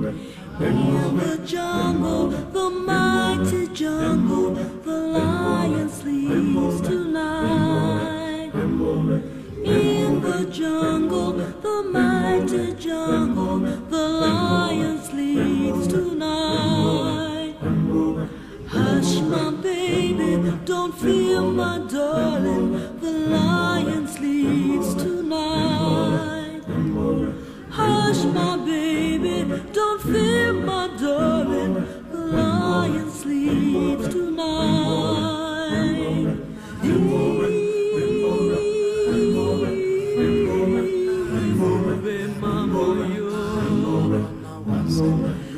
In the jungle, the mighty jungle, the lion sleeps tonight. In the jungle, the mighty jungle, the lion sleeps tonight. Hush, my baby, don't fear, my darling, the lion sleeps tonight. Hush, my baby, don't fear, my darling, the lion sleeps tonight. Mama,